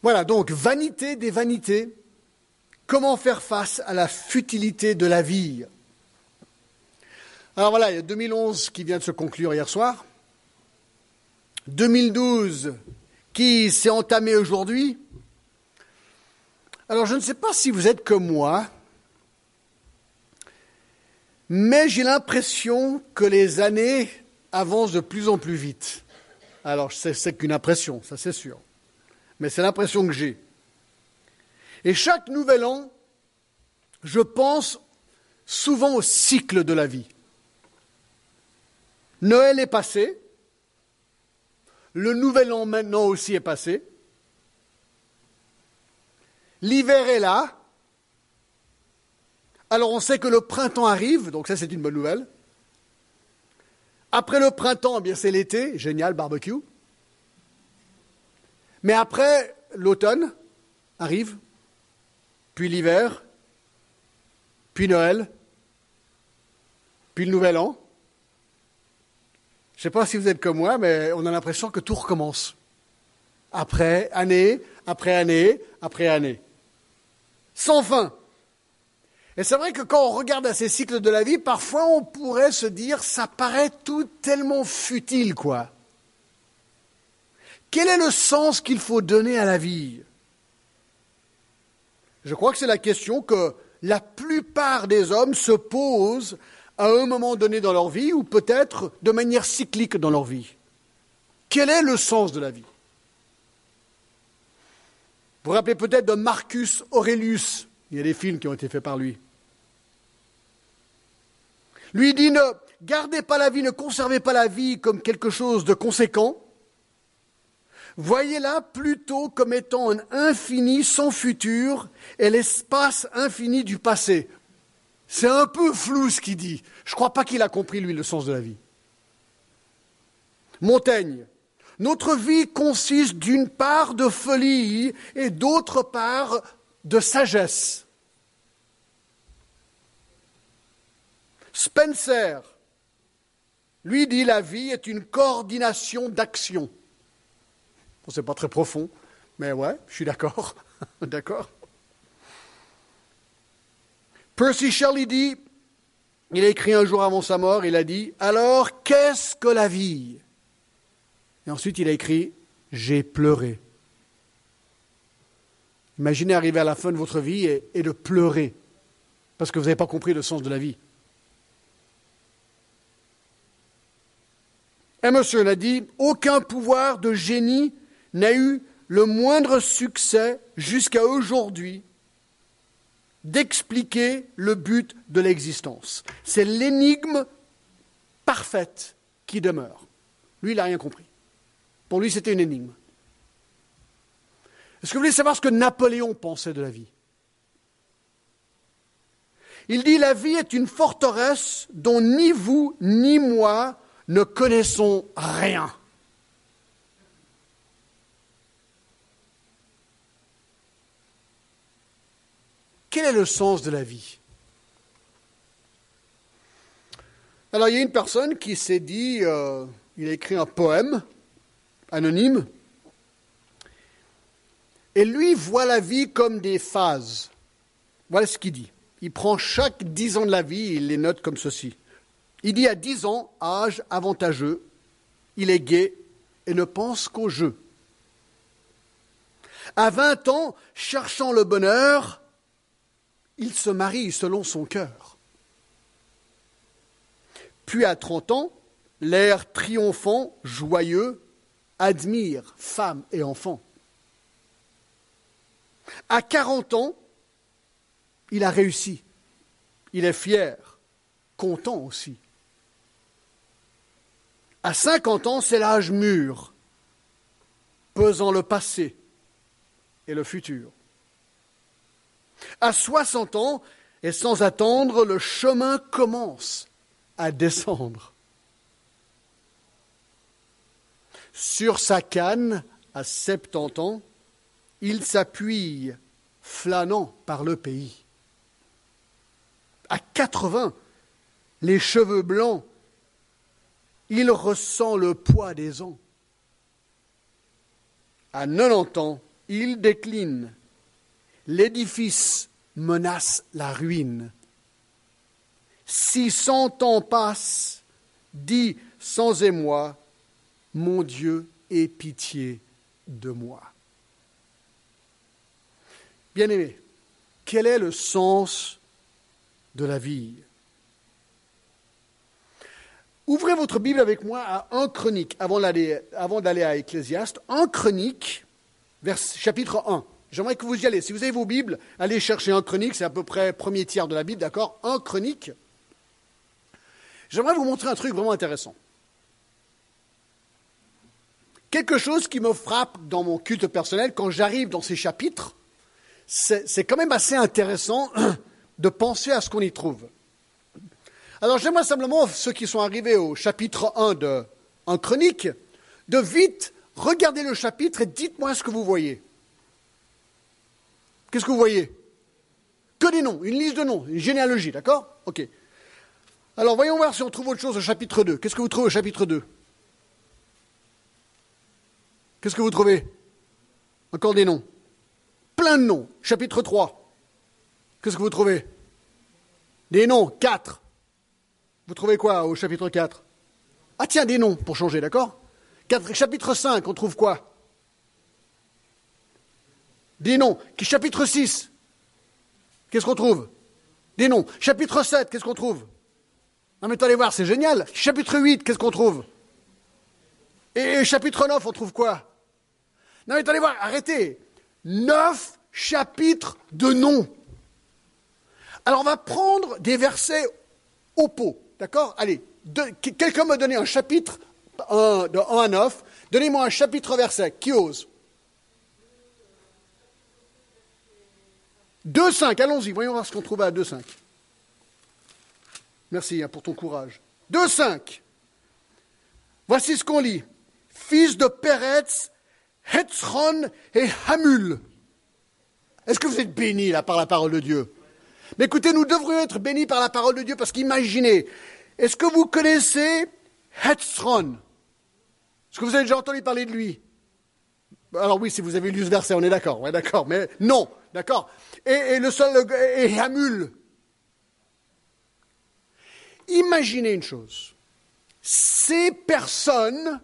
Voilà, donc, vanité des vanités. Comment faire face à la futilité de la vie? Alors voilà, il y a 2011 qui vient de se conclure hier soir. 2012 qui s'est entamé aujourd'hui. Alors je ne sais pas si vous êtes comme moi, mais j'ai l'impression que les années avancent de plus en plus vite. Alors c'est qu'une impression, ça c'est sûr. Mais c'est l'impression que j'ai. Et chaque nouvel an, je pense souvent au cycle de la vie. Noël est passé. Le nouvel an maintenant aussi est passé. L'hiver est là. Alors on sait que le printemps arrive, donc ça c'est une bonne nouvelle. Après le printemps, eh bien c'est l'été, génial, barbecue. Mais après, l'automne arrive, puis l'hiver, puis Noël, puis le nouvel an. Je ne sais pas si vous êtes comme moi, mais on a l'impression que tout recommence. Après année, après année, après année. Sans fin. Et c'est vrai que quand on regarde à ces cycles de la vie, parfois on pourrait se dire, ça paraît tout tellement futile, quoi. Quel est le sens qu'il faut donner à la vie? Je crois que c'est la question que la plupart des hommes se posent à un moment donné dans leur vie, ou peut-être de manière cyclique dans leur vie. Quel est le sens de la vie? Vous vous rappelez peut-être de Marcus Aurelius. Il y a des films qui ont été faits par lui. Lui dit, ne gardez pas la vie, ne conservez pas la vie comme quelque chose de conséquent. Voyez-la plutôt comme étant un infini sans futur et l'espace infini du passé. C'est un peu flou ce qu'il dit. Je ne crois pas qu'il a compris, lui, le sens de la vie. Montaigne. Notre vie consiste d'une part de folie et d'autre part de sagesse. Spencer, lui dit, la vie est une coordination d'actions. Bon, c'est pas très profond, mais ouais, je suis d'accord. D'accord. Percy Shelley dit, il a écrit un jour avant sa mort, il a dit, alors qu'est-ce que la vie? Et ensuite il a écrit, j'ai pleuré. Imaginez arriver à la fin de votre vie et de pleurer, parce que vous n'avez pas compris le sens de la vie. Emerson a dit, aucun pouvoir de génie n'a eu le moindre succès jusqu'à aujourd'hui d'expliquer le but de l'existence. C'est l'énigme parfaite qui demeure. Lui, il n'a rien compris. Pour lui, c'était une énigme. Est-ce que vous voulez savoir ce que Napoléon pensait de la vie? Il dit, la vie est une forteresse dont ni vous ni moi ne connaissons rien. Quel est le sens de la vie? Alors, il y a une personne qui s'est dit, il a écrit un poème anonyme, et lui voit la vie comme des phases. Voilà ce qu'il dit. Il prend chaque 10 ans de la vie et il les note comme ceci. Il dit à 10 ans, âge avantageux, il est gai et ne pense qu'au jeu. À 20 ans, cherchant le bonheur, il se marie selon son cœur. Puis à 30 ans, l'air triomphant, joyeux, admire femme et enfant. À 40 ans, il a réussi. Il est fier, content aussi. À 50 ans, c'est l'âge mûr, pesant le passé et le futur. À 60 ans, et sans attendre, le chemin commence à descendre. Sur sa canne, à 70 ans, il s'appuie, flânant par le pays. À 80, les cheveux blancs, il ressent le poids des ans. À 90 ans, il décline. L'édifice menace la ruine. 600 ans passent, dis sans émoi, mon Dieu, aie pitié de moi. Bien-aimés, quel est le sens de la vie? Ouvrez votre Bible avec moi à 1 Chronique, avant d'aller à Ecclésiaste. 1 Chronique, chapitre 1. J'aimerais que vous y allez. Si vous avez vos Bibles, allez chercher 1 Chronique, c'est à peu près premier tiers de la Bible, d'accord? 1 Chronique. J'aimerais vous montrer un truc vraiment intéressant. Quelque chose qui me frappe dans mon culte personnel, quand j'arrive dans ces chapitres, c'est quand même assez intéressant de penser à ce qu'on y trouve. Alors j'aimerais simplement, ceux qui sont arrivés au chapitre 1 de 1 Chronique, de vite regarder le chapitre et dites-moi ce que vous voyez. Qu'est-ce que vous voyez? Que des noms, une liste de noms, une généalogie, d'accord? Ok. Alors voyons voir si on trouve autre chose au chapitre 2. Qu'est-ce que vous trouvez au chapitre 2? Qu'est-ce que vous trouvez? Encore des noms. Plein de noms. Chapitre 3. Qu'est-ce que vous trouvez? Des noms. 4. Vous trouvez quoi au chapitre 4? Ah tiens, des noms pour changer, d'accord? Chapitre 5, on trouve quoi? Des noms. Chapitre 6, qu'est-ce qu'on trouve? Des noms. Chapitre 7, qu'est-ce qu'on trouve? Non mais allez voir, c'est génial. Chapitre 8, qu'est-ce qu'on trouve? Et chapitre 9, on trouve quoi? Non mais allez voir, arrêtez. 9 chapitres de noms. Alors on va prendre des versets au pot, d'accord? Allez, quelqu'un m'a donné un chapitre de 1 à 9. Donnez-moi un chapitre verset. Qui ose? 2,5, allons-y, voyons voir ce qu'on trouve à 2,5. Merci pour ton courage. 2,5. Voici ce qu'on lit. Fils de Péretz, Hetzron et Hamul. Est-ce que vous êtes bénis là par la parole de Dieu? Mais écoutez, nous devrions être bénis par la parole de Dieu parce qu'imaginez, est-ce que vous connaissez Hetzron? Est-ce que vous avez déjà entendu parler de lui? Alors oui, si vous avez lu ce verset, on est d'accord, ouais, d'accord, mais non, d'accord. Et le seul, et Hamul. Imaginez une chose. Ces personnes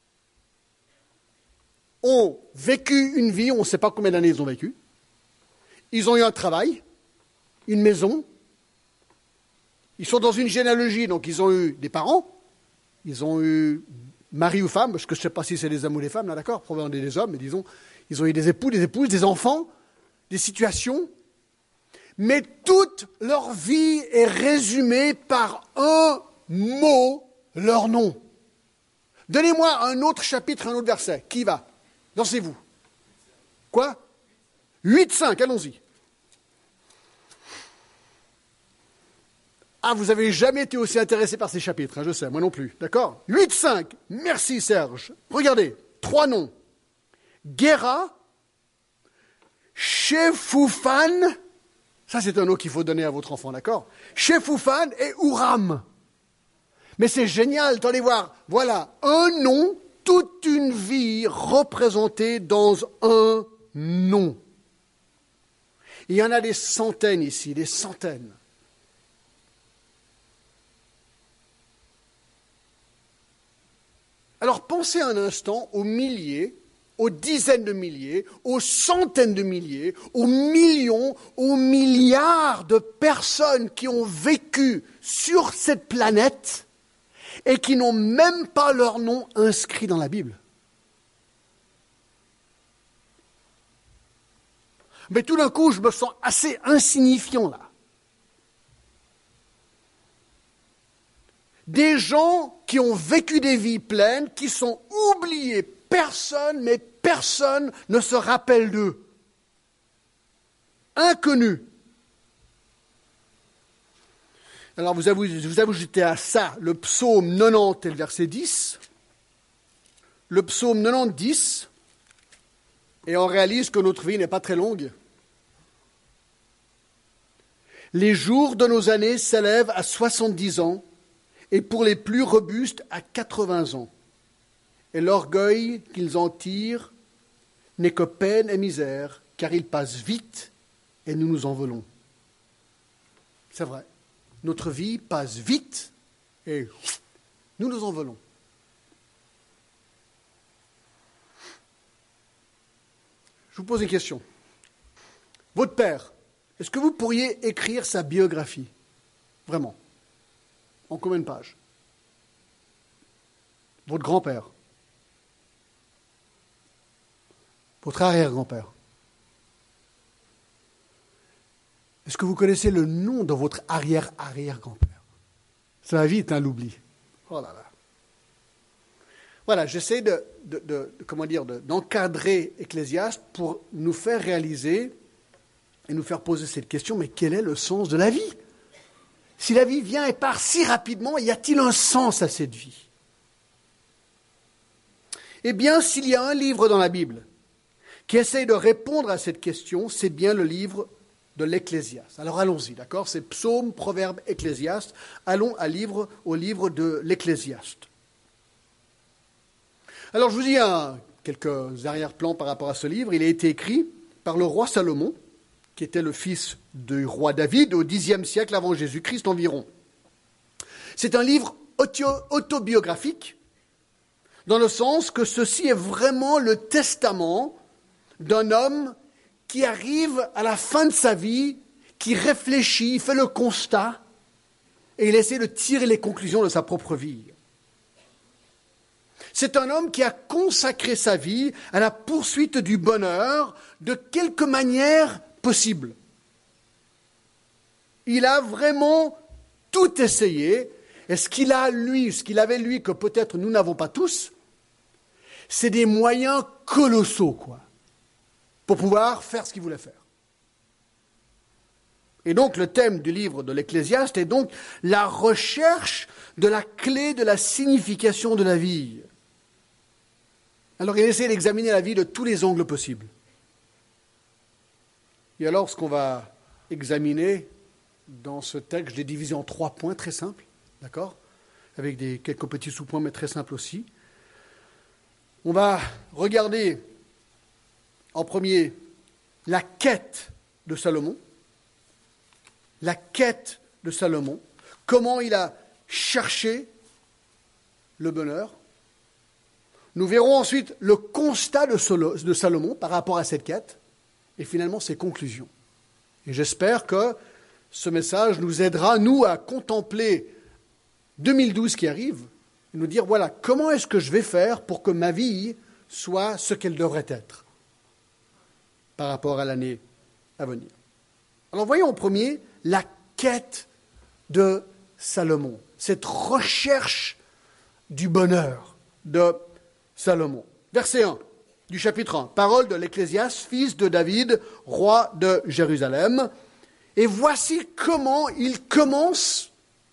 ont vécu une vie, on ne sait pas combien d'années ils ont vécu. Ils ont eu un travail, une maison. Ils sont dans une généalogie, donc ils ont eu des parents. Ils ont eu mari ou femme, parce que je ne sais pas si c'est des hommes ou des femmes, là, d'accord, probablement des hommes, mais disons, ils ont eu des époux, des épouses, des enfants, des situations. Mais toute leur vie est résumée par un mot, leur nom. Donnez-moi un autre chapitre, un autre verset. Qui va? Lancez-vous. Quoi? 8,5, allons-y. Ah, vous n'avez jamais été aussi intéressé par ces chapitres, hein, je sais, moi non plus. D'accord? 8,5, merci Serge. Regardez, 3 noms. Guéra, Shefoufan, ça c'est un nom qu'il faut donner à votre enfant, d'accord? Shefoufan et Ouram. Mais c'est génial, attendez voir. Voilà, un nom, toute une vie représentée dans un nom. Il y en a des centaines ici, des centaines. Alors pensez un instant aux milliers, aux dizaines de milliers, aux centaines de milliers, aux millions, aux milliards de personnes qui ont vécu sur cette planète et qui n'ont même pas leur nom inscrit dans la Bible. Mais tout d'un coup, je me sens assez insignifiant là. Des gens qui ont vécu des vies pleines, qui sont oubliés. Personne ne se rappelle d'eux. Inconnus. Alors vous ajoutez à ça le psaume 90 et le verset 10. Le psaume 90, 10. Et on réalise que notre vie n'est pas très longue. Les jours de nos années s'élèvent à 70 ans. Et pour les plus robustes à 80 ans. Et l'orgueil qu'ils en tirent n'est que peine et misère, car il passe vite et nous nous envolons. C'est vrai. Notre vie passe vite et nous nous envolons. Je vous pose une question. Votre père, est-ce que vous pourriez écrire sa biographie? Vraiment? En combien de pages? Votre grand-père? Votre arrière-grand-père? Est-ce que vous connaissez le nom de votre arrière-arrière-grand-père? Ça va vite, hein, l'oubli. Oh là là. Voilà, j'essaie d'encadrer Ecclésiaste pour nous faire réaliser et nous faire poser cette question, mais quel est le sens de la vie? Si la vie vient et part si rapidement, y a-t-il un sens à cette vie? Eh bien, s'il y a un livre dans la Bible qui essaye de répondre à cette question, c'est bien le livre de l'Ecclésiaste. Alors allons-y, d'accord? C'est Psaume, Proverbe, Ecclésiaste. Allons au livre de l'Ecclésiaste. Alors je vous dis quelques arrière-plans par rapport à ce livre. Il a été écrit par le roi Salomon, qui était le fils du roi David au Xe siècle avant Jésus-Christ environ. C'est un livre autobiographique, dans le sens que ceci est vraiment le testament d'un homme qui arrive à la fin de sa vie, qui réfléchit, il fait le constat, et il essaie de tirer les conclusions de sa propre vie. C'est un homme qui a consacré sa vie à la poursuite du bonheur de quelque manière possible. Il a vraiment tout essayé, et ce qu'il avait lui, que peut-être nous n'avons pas tous, c'est des moyens colossaux, quoi, pour pouvoir faire ce qu'il voulait faire. Et donc, le thème du livre de l'Ecclésiaste est donc la recherche de la clé de la signification de la vie. Alors, il essaie d'examiner la vie de tous les angles possibles. Et alors, ce qu'on va examiner dans ce texte, je l'ai divisé en 3 points très simples, d'accord? Avec quelques petits sous-points, mais très simples aussi. On va regarder en premier la quête de Salomon. La quête de Salomon. Comment il a cherché le bonheur. Nous verrons ensuite le constat de Salomon par rapport à cette quête. Et finalement, ses conclusions. Et j'espère que ce message nous aidera, nous, à contempler 2012 qui arrive, et nous dire, voilà, comment est-ce que je vais faire pour que ma vie soit ce qu'elle devrait être par rapport à l'année à venir. Alors voyons en premier la quête de Salomon, cette recherche du bonheur de Salomon. Verset 1 du chapitre 1, parole de l'Ecclésiaste, fils de David, roi de Jérusalem. Et voici comment il commence.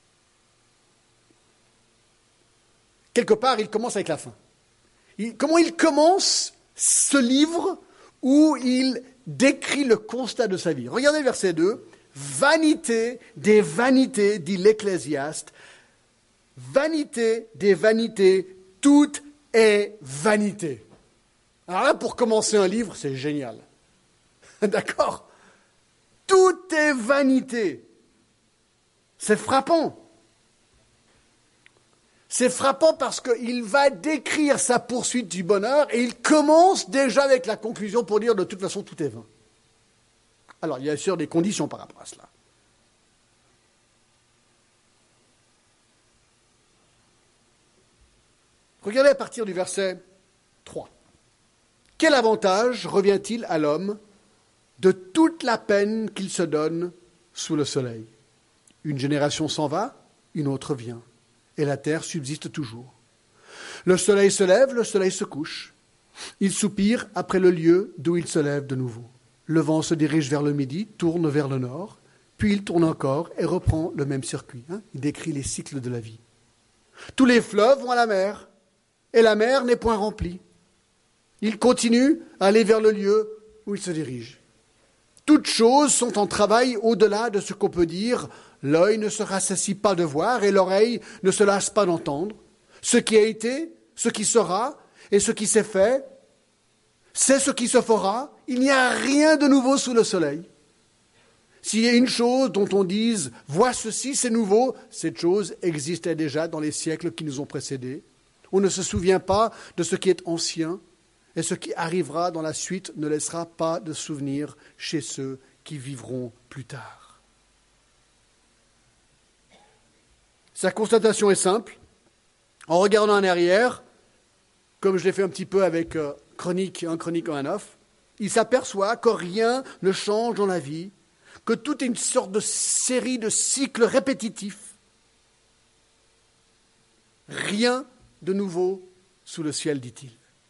Quelque part, il commence avec la fin. Comment il commence ce livre où il décrit le constat de sa vie. Regardez verset 2. Vanité des vanités, dit l'Ecclésiaste. Vanité des vanités, tout est vanité. Alors là, pour commencer un livre, c'est génial. D'accord? Tout est vanité. C'est frappant. C'est frappant parce qu'il va décrire sa poursuite du bonheur et il commence déjà avec la conclusion pour dire de toute façon tout est vain. Alors il y a bien sûr des conditions par rapport à cela. Regardez à partir du verset 3. Quel avantage revient-il à l'homme de toute la peine qu'il se donne sous le soleil? Une génération s'en va, une autre vient. Et la terre subsiste toujours. Le soleil se lève, le soleil se couche. Il soupire après le lieu d'où il se lève de nouveau. Le vent se dirige vers le midi, tourne vers le nord, puis il tourne encore et reprend le même circuit. Il décrit les cycles de la vie. Tous les fleuves vont à la mer, et la mer n'est point remplie. Il continue à aller vers le lieu où il se dirige. Toutes choses sont en travail au-delà de ce qu'on peut dire. L'œil ne se rassasie pas de voir et l'oreille ne se lasse pas d'entendre. Ce qui a été, ce qui sera et ce qui s'est fait, C'est ce qui se fera. Il n'y a rien de nouveau sous le soleil. S'il y a une chose dont on dise « vois ceci, c'est nouveau », cette chose existait déjà dans les siècles qui nous ont précédés. On ne se souvient pas de ce qui est ancien, et ce qui arrivera dans la suite ne laissera pas de souvenir chez ceux qui vivront plus tard. Sa constatation est simple. En regardant en arrière, comme je l'ai fait un petit peu avec Chronique 1:9, il s'aperçoit que rien ne change dans la vie, que tout est une sorte de série de cycles répétitifs. Rien de nouveau sous le ciel, dit-il.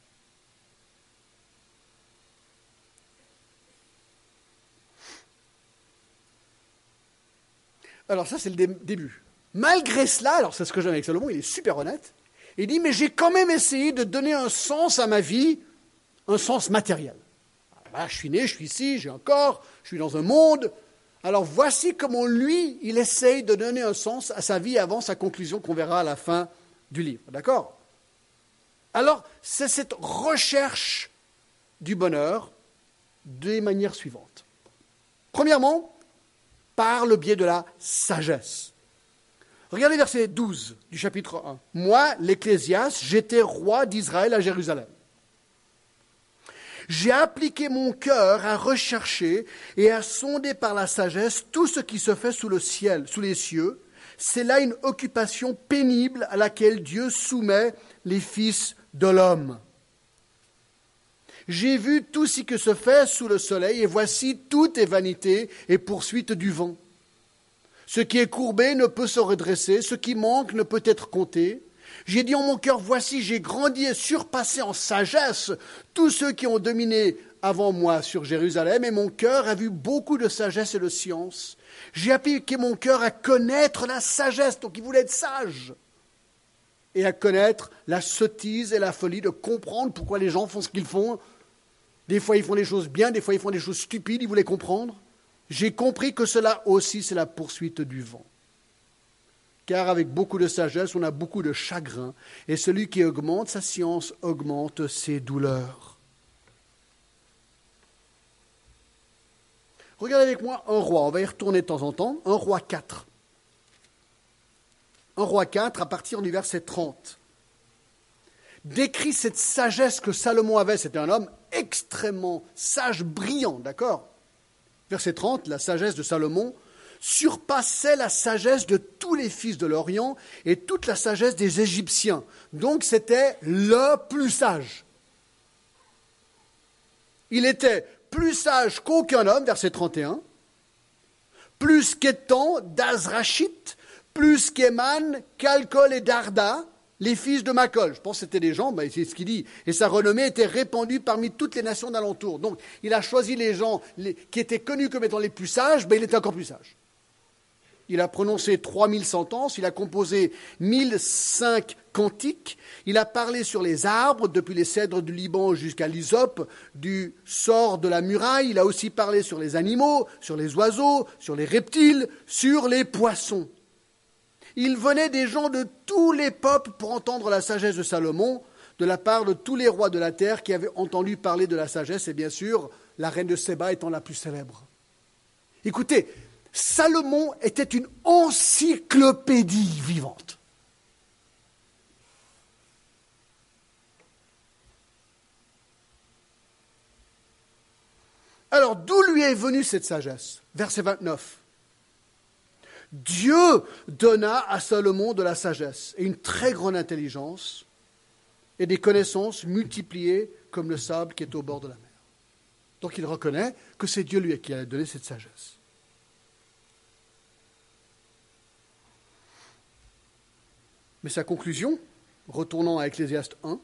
Alors ça, c'est le début. Malgré cela, alors c'est ce que j'aime avec Salomon, il est super honnête, il dit, mais j'ai quand même essayé de donner un sens à ma vie, un sens matériel. Voilà, je suis né, je suis ici, j'ai un corps, je suis dans un monde. Alors voici comment lui, il essaye de donner un sens à sa vie avant sa conclusion qu'on verra à la fin du livre. D'accord ? Alors, c'est cette recherche du bonheur des manières suivantes. Premièrement, par le biais de la sagesse. Regardez verset 12 du chapitre 1. « Moi, l'Ecclésiaste, j'étais roi d'Israël à Jérusalem. J'ai appliqué mon cœur à rechercher et à sonder par la sagesse tout ce qui se fait sous le ciel, sous les cieux. C'est là une occupation pénible à laquelle Dieu soumet les fils de l'homme. J'ai vu tout ce qui se fait sous le soleil, et voici tout est vanité et poursuite du vent. Ce qui est courbé ne peut se redresser, ce qui manque ne peut être compté. J'ai dit en mon cœur, voici, j'ai grandi et surpassé en sagesse tous ceux qui ont dominé avant moi sur Jérusalem, et mon cœur a vu beaucoup de sagesse et de science. J'ai appliqué mon cœur à connaître la sagesse, donc il voulait être sage, et à connaître la sottise et la folie de comprendre pourquoi les gens font ce qu'ils font. Des fois, ils font des choses bien, des fois, ils font des choses stupides, il voulait comprendre. J'ai compris que cela aussi, c'est la poursuite du vent. Car avec beaucoup de sagesse, on a beaucoup de chagrin, et celui qui augmente sa science augmente ses douleurs. Regardez avec moi un roi, on va y retourner de temps en temps, un roi 4. Un roi 4, à partir du verset 30, décrit cette sagesse que Salomon avait. C'était un homme extrêmement sage, brillant, d'accord ? Verset 30, la sagesse de Salomon surpassait la sagesse de tous les fils de l'Orient et toute la sagesse des Égyptiens. Donc c'était le plus sage. Il était plus sage qu'aucun homme, verset 31, plus qu'Étan, d'Azrachite, plus qu'Éman, Calcol et Darda, les fils de Macol. Je pense que c'était des gens, c'est ce qu'il dit. Et sa renommée était répandue parmi toutes les nations d'alentour. Donc, il a choisi les gens qui étaient connus comme étant les plus sages, il était encore plus sage. Il a prononcé 3000 sentences, il a composé 1005 cantiques, il a parlé sur les arbres, depuis les cèdres du Liban jusqu'à l'hysope, du sort de la muraille. Il a aussi parlé sur les animaux, sur les oiseaux, sur les reptiles, sur les poissons. Il venait des gens de tous les peuples pour entendre la sagesse de Salomon, de la part de tous les rois de la terre qui avaient entendu parler de la sagesse, et bien sûr, la reine de Séba étant la plus célèbre. Écoutez, Salomon était une encyclopédie vivante. Alors, d'où lui est venue cette sagesse ? Verset 29. Dieu donna à Salomon de la sagesse et une très grande intelligence et des connaissances multipliées comme le sable qui est au bord de la mer. Donc il reconnaît que c'est Dieu lui qui a donné cette sagesse. Mais sa conclusion, retournant à Ecclésiaste 1,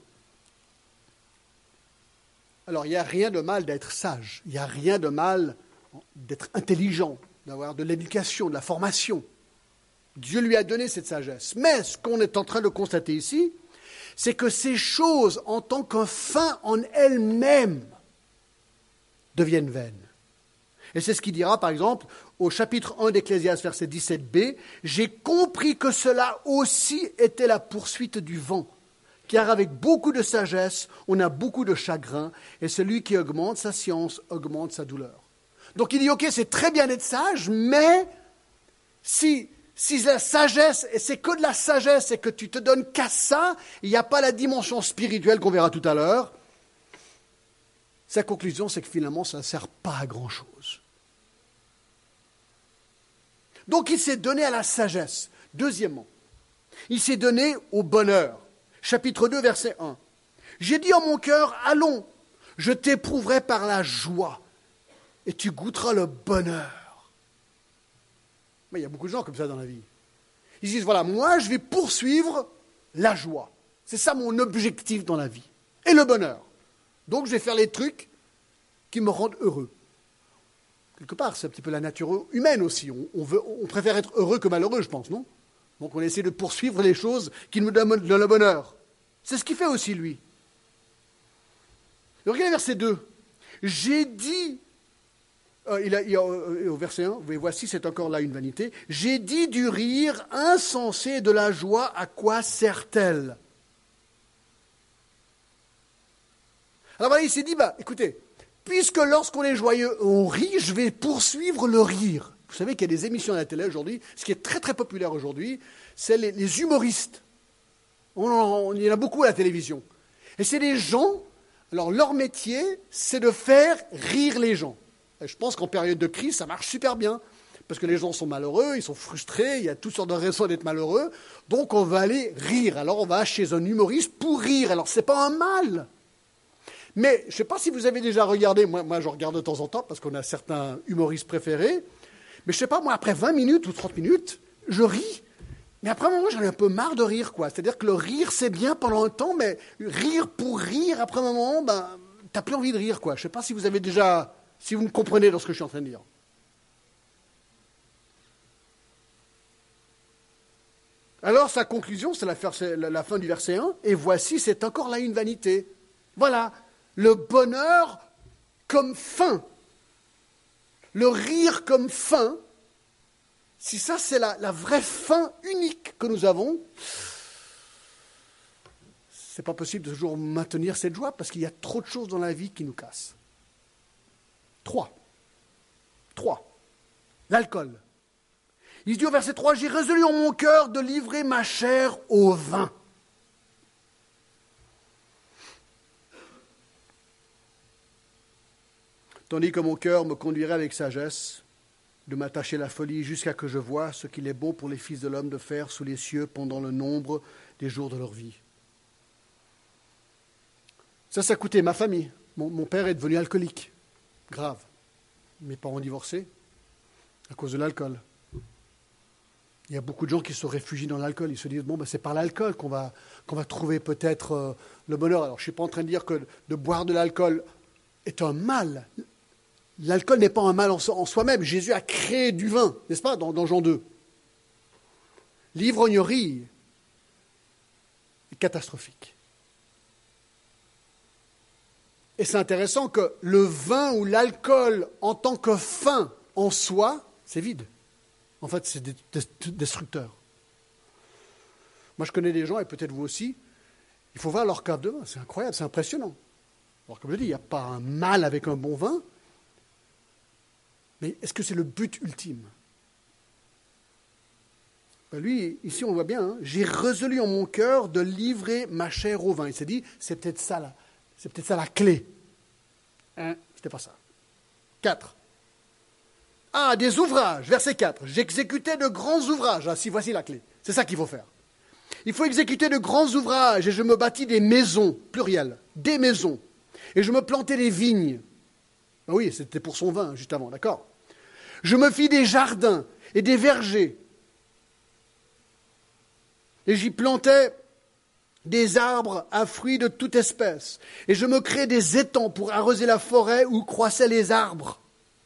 alors il n'y a rien de mal d'être sage, il n'y a rien de mal d'être intelligent, d'avoir de l'éducation, de la formation. Dieu lui a donné cette sagesse. Mais ce qu'on est en train de constater ici, c'est que ces choses, en tant qu'un fin en elles-mêmes, deviennent vaines. Et c'est ce qu'il dira, par exemple, au chapitre 1 d'Ecclésiaste, verset 17b, « J'ai compris que cela aussi était la poursuite du vent, car avec beaucoup de sagesse, on a beaucoup de chagrin, et celui qui augmente sa science augmente sa douleur. Donc il dit, ok, c'est très bien d'être sage, mais si la sagesse, et c'est que de la sagesse, et que tu te donnes qu'à ça, il n'y a pas la dimension spirituelle qu'on verra tout à l'heure, sa conclusion, c'est que finalement, ça ne sert pas à grand-chose. Donc il s'est donné à la sagesse. Deuxièmement, il s'est donné au bonheur. Chapitre 2, verset 1. J'ai dit en mon cœur, allons, je t'éprouverai par la joie, et tu goûteras le bonheur. Mais il y a beaucoup de gens comme ça dans la vie. Ils disent, voilà, moi je vais poursuivre la joie. C'est ça mon objectif dans la vie. Et le bonheur. Donc je vais faire les trucs qui me rendent heureux. Quelque part, c'est un petit peu la nature humaine aussi. On préfère être heureux que malheureux, je pense, non? Donc on essaie de poursuivre les choses qui nous donnent le bonheur. C'est ce qu'il fait aussi, lui. Et regardez verset 2. J'ai dit, au verset 1, voici, c'est encore là une vanité. J'ai dit du rire insensé et de la joie, à quoi sert-elle? Alors voilà, il s'est dit, écoutez, puisque lorsqu'on est joyeux, on rit, je vais poursuivre le rire. Vous savez qu'il y a des émissions à la télé aujourd'hui, ce qui est très très populaire aujourd'hui, c'est les humoristes. Il y en a beaucoup à la télévision. Et c'est des gens, alors leur métier, c'est de faire rire les gens. Et je pense qu'en période de crise, ça marche super bien. Parce que les gens sont malheureux, ils sont frustrés, il y a toutes sortes de raisons d'être malheureux. Donc on va aller rire. Alors on va chez un humoriste pour rire. Alors c'est pas un mal. Mais je ne sais pas si vous avez déjà regardé, moi je regarde de temps en temps parce qu'on a certains humoristes préférés, mais je ne sais pas, moi après 20 minutes ou 30 minutes, je ris, mais après un moment j'en ai un peu marre de rire, quoi. C'est-à-dire que le rire c'est bien pendant un temps, mais rire pour rire, après un moment, tu n'as plus envie de rire, quoi. Je ne sais pas si vous avez déjà, si vous me comprenez dans ce que je suis en train de dire. Alors sa conclusion, c'est la fin du verset 1, et voici, c'est encore là une vanité. Voilà. Le bonheur comme fin, le rire comme fin, si ça c'est la vraie fin unique que nous avons, c'est pas possible de toujours maintenir cette joie parce qu'il y a trop de choses dans la vie qui nous cassent. 3. L'alcool. Il dit au verset 3, j'ai résolu en mon cœur de livrer ma chair au vin. Tandis que mon cœur me conduirait avec sagesse, de m'attacher à la folie jusqu'à que je voie ce qu'il est bon pour les fils de l'homme de faire sous les cieux pendant le nombre des jours de leur vie. Ça a coûté ma famille. Mon père est devenu alcoolique. Grave. Mes parents divorcés à cause de l'alcool. Il y a beaucoup de gens qui se réfugient dans l'alcool. Ils se disent, c'est par l'alcool qu'on va trouver peut-être le bonheur. Alors, je ne suis pas en train de dire que de boire de l'alcool est un mal. L'alcool n'est pas un mal en soi-même. Jésus a créé du vin, n'est-ce pas, dans Jean 2. L'ivrognerie est catastrophique. Et c'est intéressant que le vin ou l'alcool, en tant que fin en soi, c'est vide. En fait, c'est destructeur. Moi, je connais des gens, et peut-être vous aussi, il faut voir leur cave de vin. C'est incroyable, c'est impressionnant. Alors, comme je dis, il n'y a pas un mal avec un bon vin, mais est-ce que c'est le but ultime? Lui, ici, on voit bien, j'ai résolu en mon cœur de livrer ma chair au vin. Il s'est dit, c'est peut-être ça la clé. C'était pas ça. 4. Des ouvrages, verset 4. J'exécutais de grands ouvrages. Voici la clé. C'est ça qu'il faut faire. Il faut exécuter de grands ouvrages, et je me bâtis des maisons, pluriel, des maisons. Et je me plantais des vignes. Oui, c'était pour son vin, juste avant, d'accord. Je me fis des jardins et des vergers. Et j'y plantais des arbres à fruits de toute espèce. Et je me créais des étangs pour arroser la forêt où croissaient les arbres.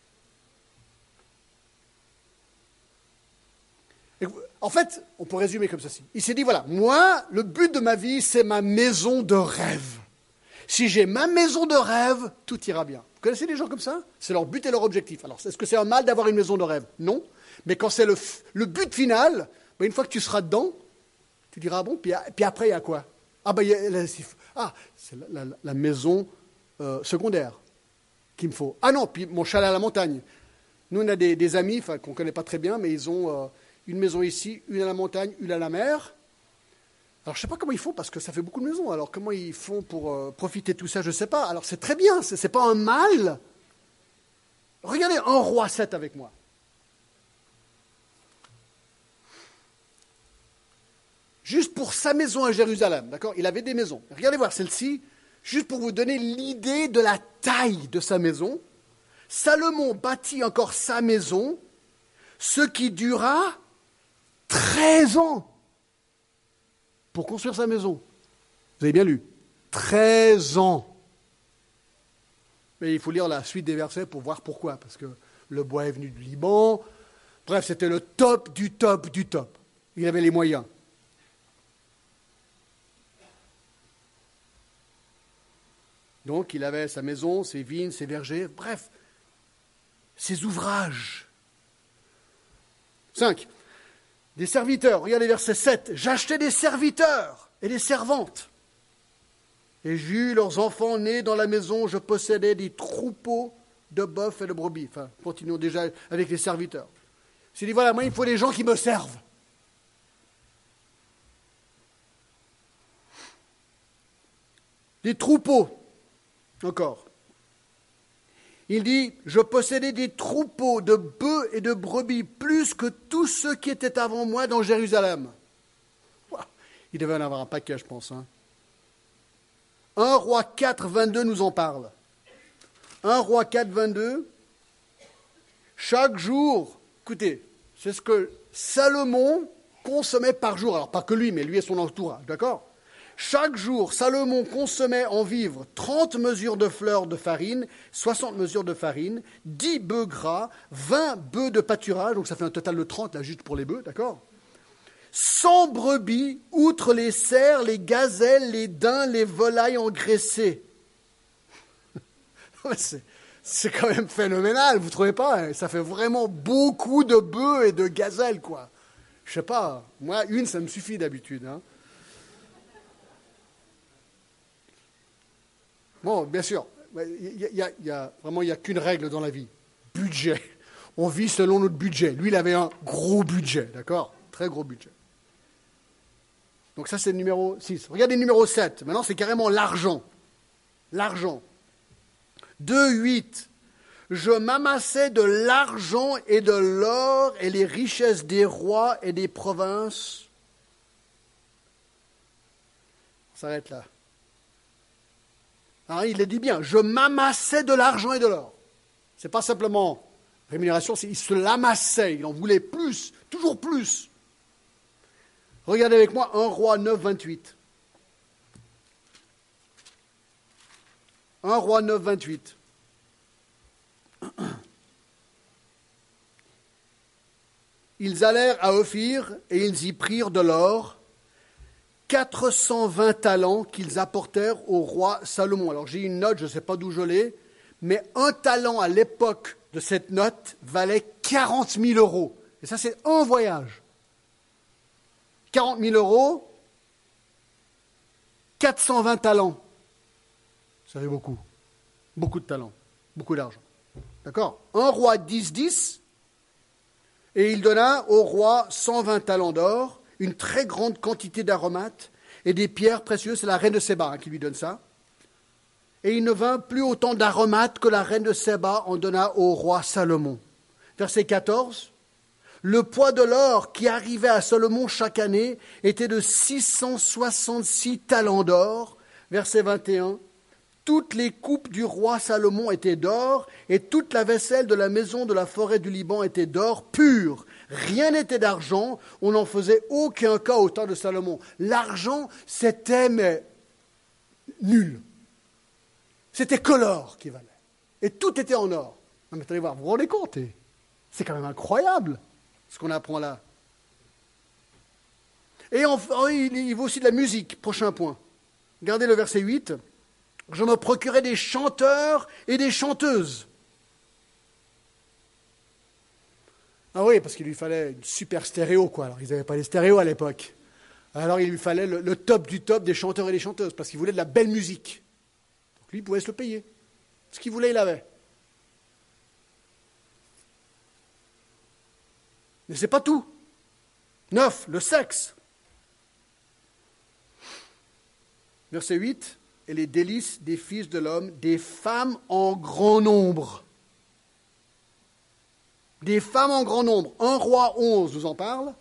Et en fait, on peut résumer comme ceci. Il s'est dit, voilà, moi, le but de ma vie, c'est ma maison de rêve. Si j'ai ma maison de rêve, tout ira bien. Vous connaissez des gens comme ça? C'est leur but et leur objectif. Alors, est-ce que c'est un mal d'avoir une maison de rêve? Non. Mais quand c'est le but final, une fois que tu seras dedans, tu diras, bon, puis après, il y a quoi? C'est la maison secondaire qu'il me faut. Ah non, puis mon chalet à la montagne. Nous, on a des amis qu'on ne connaît pas très bien, mais ils ont une maison ici, une à la montagne, une à la mer. Alors, je ne sais pas comment ils font, parce que ça fait beaucoup de maisons. Alors, comment ils font pour profiter de tout ça, je ne sais pas. Alors, c'est très bien, ce n'est pas un mal. Regardez 1 Roi 7 avec moi. Juste pour sa maison à Jérusalem, d'accord? Il avait des maisons. Regardez voir celle-ci, juste pour vous donner l'idée de la taille de sa maison. Salomon bâtit encore sa maison, ce qui dura 13 ans pour construire sa maison. Vous avez bien lu. 13 ans. Mais il faut lire la suite des versets pour voir pourquoi. Parce que le bois est venu du Liban. Bref, c'était le top du top du top. Il avait les moyens. Donc, il avait sa maison, ses vignes, ses vergers, bref, ses ouvrages. 5. Des serviteurs. Regardez verset 7. J'achetais des serviteurs et des servantes. Et j'eus leurs enfants nés dans la maison. Je possédais des troupeaux de bœufs et de brebis. Enfin, continuons déjà avec les serviteurs. Il s'est dit, voilà, moi, il faut des gens qui me servent. Des troupeaux. Encore. Il dit, je possédais des troupeaux de bœufs et de brebis, plus que tous ceux qui étaient avant moi dans Jérusalem. Il devait en avoir un paquet, je pense. 1 Roi 4, 22 nous en parle. 1 Roi 4, 22. Chaque jour, écoutez, c'est ce que Salomon consommait par jour. Alors, pas que lui, mais lui et son entourage, d'accord ? Chaque jour, Salomon consommait en vivres 30 mesures de fleur de farine, 60 mesures de farine, 10 bœufs gras, 20 bœufs de pâturage, donc ça fait un total de 30 là juste pour les bœufs, d'accord ? 100 brebis, outre les cerfs, les gazelles, les daims, les volailles engraissées. C'est quand même phénoménal, vous ne trouvez pas ? Ça fait vraiment beaucoup de bœufs et de gazelles, quoi. Je sais pas, moi, une, ça me suffit d'habitude, Bon, bien sûr, il y a qu'une règle dans la vie, budget. On vit selon notre budget. Lui, il avait un gros budget, d'accord ? Très gros budget. Donc ça, c'est le numéro 6. Regardez le numéro 7. Maintenant, c'est carrément l'argent. L'argent. 2, 8. Je m'amassais de l'argent et de l'or et les richesses des rois et des provinces. On s'arrête là. Alors, il le dit bien, je m'amassais de l'argent et de l'or. Ce n'est pas simplement rémunération, il se l'amassait, il en voulait plus, toujours plus. Regardez avec moi 1 Roi 9, 28. 1 Roi 9, 28. Ils allèrent à Ophir et ils y prirent de l'or, 420 talents qu'ils apportèrent au roi Salomon. Alors j'ai une note, je ne sais pas d'où je l'ai, mais un talent à l'époque de cette note valait 40 000 euros. Et ça, c'est un voyage. 40 000 euros, 420 talents. Ça fait beaucoup. Beaucoup de talents, beaucoup d'argent. D'accord ? 1 Roi 10, 10, et il donna au roi 120 talents d'or, une très grande quantité d'aromates et des pierres précieuses. C'est la reine de Séba qui lui donne ça. Et il ne vint plus autant d'aromates que la reine de Séba en donna au roi Salomon. Verset 14. Le poids de l'or qui arrivait à Salomon chaque année était de 666 talents d'or. Verset 21. Toutes les coupes du roi Salomon étaient d'or, et toute la vaisselle de la maison de la forêt du Liban était d'or pur. Rien n'était d'argent, on n'en faisait aucun cas au temps de Salomon. L'argent, c'était nul. C'était que l'or qui valait. Et tout était en or. Non, mais allez voir, vous vous rendez compte ? C'est quand même incroyable ce qu'on apprend là. Et il vaut aussi de la musique, prochain point. Regardez le verset 8. Je me procurais des chanteurs et des chanteuses. Ah oui, parce qu'il lui fallait une super stéréo, quoi. Alors, ils n'avaient pas les stéréos à l'époque. Alors il lui fallait le top du top des chanteurs et des chanteuses, parce qu'il voulait de la belle musique. Donc lui, il pouvait se le payer. Ce qu'il voulait, il avait. Mais c'est pas tout. 9, le sexe. Verset 8, et les délices des fils de l'homme, des femmes en grand nombre. Des femmes en grand nombre. 1 Roi 11 nous en parle.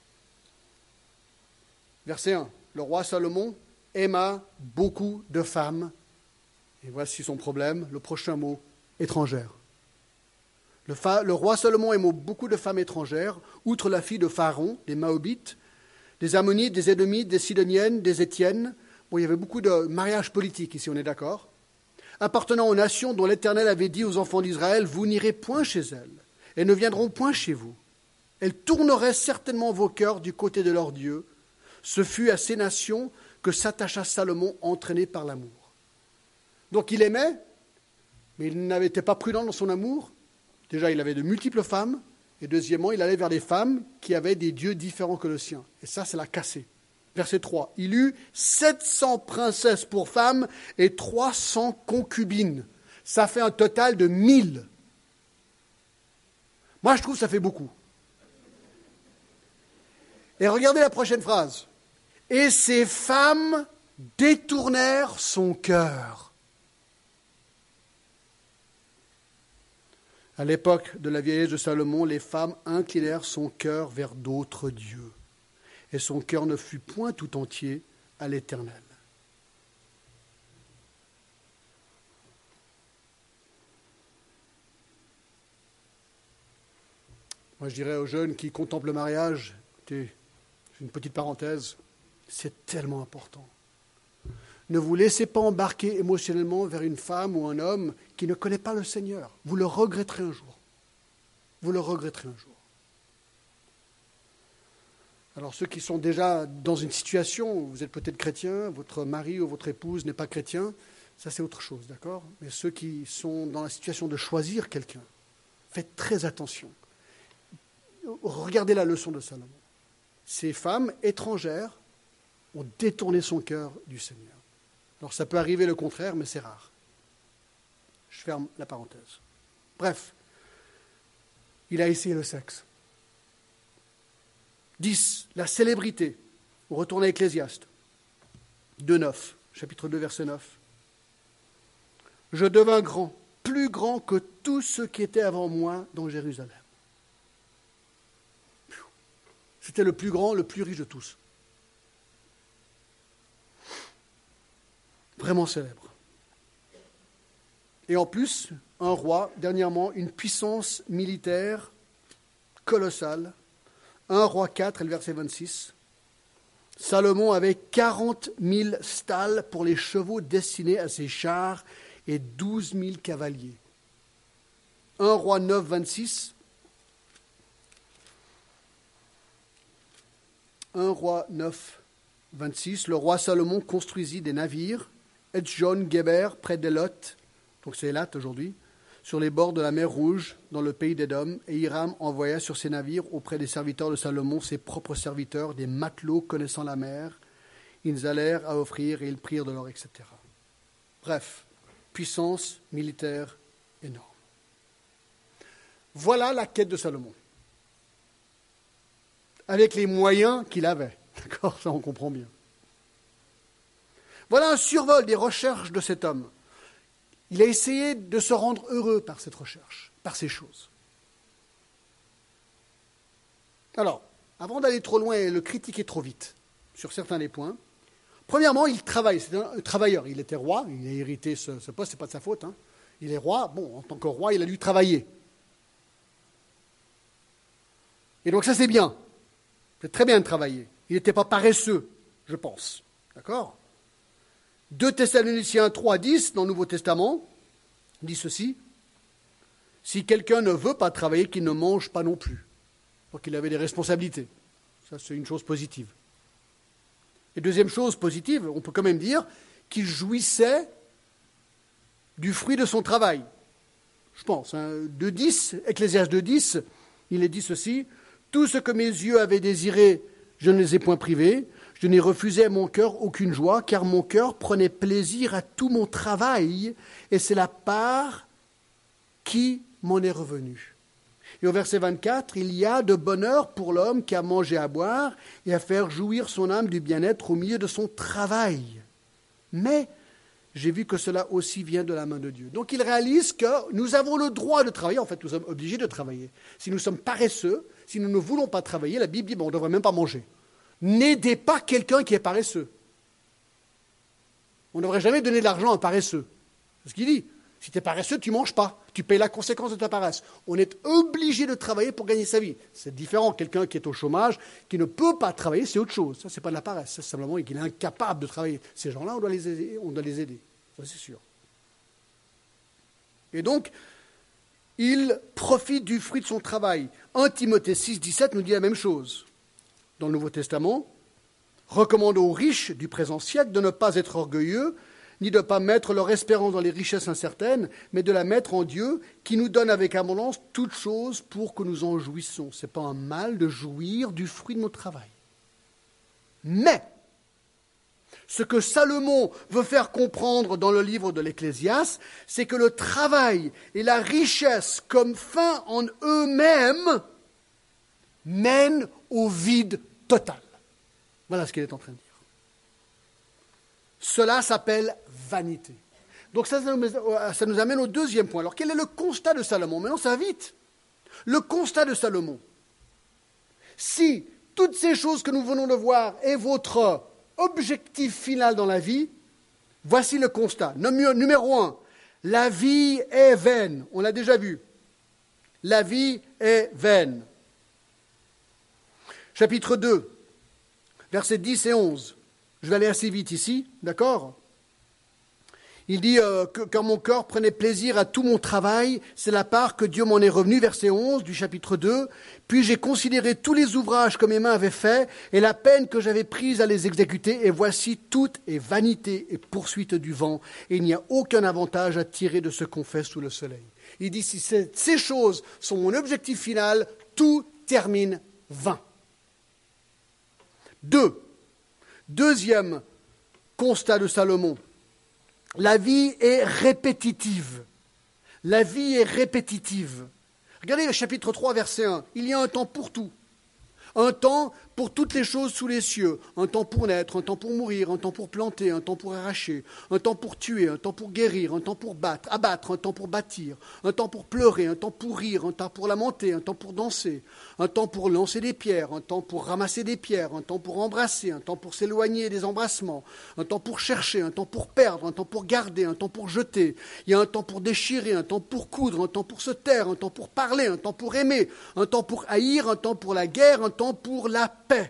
Verset 1, le roi Salomon aima beaucoup de femmes. Et voici son problème, le prochain mot, étrangère. Le roi Salomon aima beaucoup de femmes étrangères, outre la fille de Pharaon, des Mahobites, des Ammonites, des Édomites, des Sidoniennes, des Étiennes. Bon, il y avait beaucoup de mariages politiques ici, on est d'accord. Appartenant aux nations dont l'Éternel avait dit aux enfants d'Israël, vous n'irez point chez elles, et ne viendront point chez vous. Elles tourneraient certainement vos cœurs du côté de leur Dieu. Ce fut à ces nations que s'attacha Salomon, entraîné par l'amour. Donc il aimait, mais il n'était pas prudent dans son amour. Déjà, il avait de multiples femmes, et deuxièmement, il allait vers des femmes qui avaient des dieux différents que le sien. Et ça l'a cassé. Verset 3, il eut 700 princesses pour femmes et 300 concubines. Ça fait un total de 1000. Moi, je trouve que ça fait beaucoup. Et regardez la prochaine phrase. Et ces femmes détournèrent son cœur. À l'époque de la vieillesse de Salomon, les femmes inclinèrent son cœur vers d'autres dieux. Et son cœur ne fut point tout entier à l'Éternel. Moi, je dirais aux jeunes qui contemplent le mariage, écoutez, une petite parenthèse, c'est tellement important. Ne vous laissez pas embarquer émotionnellement vers une femme ou un homme qui ne connaît pas le Seigneur. Vous le regretterez un jour. Vous le regretterez un jour. Alors ceux qui sont déjà dans une situation où vous êtes peut-être chrétien, votre mari ou votre épouse n'est pas chrétien, ça c'est autre chose, d'accord? Mais ceux qui sont dans la situation de choisir quelqu'un, faites très attention. Regardez la leçon de Salomon. Ces femmes étrangères ont détourné son cœur du Seigneur. Alors ça peut arriver le contraire, mais c'est rare. Je ferme la parenthèse. Bref, il a essayé le sexe. 10. La célébrité. On retourne à Ecclésiaste. 2,9. Chapitre 2, verset 9. Je devins grand, plus grand que tous ceux qui étaient avant moi dans Jérusalem. C'était le plus grand, le plus riche de tous. Vraiment célèbre. Et en plus, un roi, dernièrement, une puissance militaire colossale. 1 Roi 4, et le verset 26. Salomon avait 40 000 stalles pour les chevaux destinés à ses chars et 12 000 cavaliers. 1 Roi 9, 26. 1 Roi 9, 26. Le roi Salomon construisit des navires, Etjon-Geber, près d'Elot, donc c'est Elat aujourd'hui, sur les bords de la mer Rouge, dans le pays d'Édom, et Hiram envoya sur ses navires auprès des serviteurs de Salomon, ses propres serviteurs, des matelots connaissant la mer. Ils allèrent à offrir et ils prirent de l'or, etc. Bref, puissance militaire énorme. Voilà la quête de Salomon. Avec les moyens qu'il avait. D'accord, ça on comprend bien. Voilà un survol des recherches de cet homme. Il a essayé de se rendre heureux par cette recherche, par ces choses. Alors, avant d'aller trop loin et le critiquer trop vite sur certains des points, premièrement, il travaille. C'est un travailleur. Il était roi, il a hérité ce poste, ce n'est pas de sa faute. Il est roi, bon, en tant que roi, il a dû travailler. Et donc ça, c'est bien. C'est très bien de travailler. Il n'était pas paresseux, je pense. D'accord ? 2 Thessaloniciens 3, 10, dans le Nouveau Testament, dit ceci. Si quelqu'un ne veut pas travailler, qu'il ne mange pas non plus. Donc il avait des responsabilités. Ça, c'est une chose positive. Et deuxième chose positive, on peut quand même dire qu'il jouissait du fruit de son travail. Je pense. 2.10, Ecclésiaste 2.10, il est dit ceci. Tout ce que mes yeux avaient désiré, je ne les ai point privés. Je n'ai refusé à mon cœur aucune joie, car mon cœur prenait plaisir à tout mon travail, et c'est la part qui m'en est revenue. Et au verset 24, il y a de bonheur pour l'homme qui a mangé à boire et à faire jouir son âme du bien-être au milieu de son travail. Mais j'ai vu que cela aussi vient de la main de Dieu. Donc il réalise que nous avons le droit de travailler, en fait nous sommes obligés de travailler. Si nous sommes paresseux, si nous ne voulons pas travailler, la Bible dit on ne devrait même pas manger. N'aidez pas quelqu'un qui est paresseux. On ne devrait jamais donner de l'argent à un paresseux. C'est ce qu'il dit. Si tu es paresseux, tu ne manges pas. Tu payes la conséquence de ta paresse. On est obligé de travailler pour gagner sa vie. C'est différent. Quelqu'un qui est au chômage, qui ne peut pas travailler, c'est autre chose. Ça, ce n'est pas de la paresse. C'est simplement qu'il est incapable de travailler. Ces gens-là, on doit les aider. Ça, c'est sûr. Et donc, il profite du fruit de son travail. 1 Timothée 6, 17 nous dit la même chose. Dans le Nouveau Testament, recommande aux riches du présent siècle de ne pas être orgueilleux, ni de ne pas mettre leur espérance dans les richesses incertaines, mais de la mettre en Dieu, qui nous donne avec abondance toutes choses pour que nous en jouissons. Ce n'est pas un mal de jouir du fruit de notre travail. Mais, ce que Salomon veut faire comprendre dans le livre de l'Ecclésiaste, c'est que le travail et la richesse comme fin en eux-mêmes mènent au vide total. Voilà ce qu'il est en train de dire. Cela s'appelle vanité. Donc ça nous amène au deuxième point. Alors quel est le constat de Salomon? Maintenant ça va vite. Le constat de Salomon. Si toutes ces choses que nous venons de voir est votre objectif final dans la vie, voici le constat. Numéro 1, la vie est vaine. On l'a déjà vu. La vie est vaine. Chapitre 2, versets 10 et 11. Je vais aller assez vite ici, d'accord? Il dit que quand mon cœur prenait plaisir à tout mon travail, c'est la part que Dieu m'en est revenu, verset 11 du chapitre 2. Puis j'ai considéré tous les ouvrages que mes mains avaient faits et la peine que j'avais prise à les exécuter. Et voici, tout est vanité et poursuite du vent. Et il n'y a aucun avantage à tirer de ce qu'on fait sous le soleil. Il dit, si ces choses sont mon objectif final, tout termine vain. Deuxième constat de Salomon. La vie est répétitive. La vie est répétitive. Regardez le chapitre 3, verset 1. Il y a un temps pour tout. Un temps pour toutes les choses sous les cieux. Un temps pour naître, un temps pour mourir, un temps pour planter, un temps pour arracher, un temps pour tuer, un temps pour guérir, un temps pour abattre, un temps pour bâtir, un temps pour pleurer, un temps pour rire, un temps pour lamenter, un temps pour danser, un temps pour lancer des pierres, un temps pour ramasser des pierres, un temps pour embrasser, un temps pour s'éloigner des embrassements, un temps pour chercher, un temps pour perdre, un temps pour garder, un temps pour jeter. Il y a un temps pour déchirer, un temps pour coudre, un temps pour se taire, un temps pour parler, un temps pour aimer, un temps pour haïr, un temps pour la guerre, un temps pour la paix.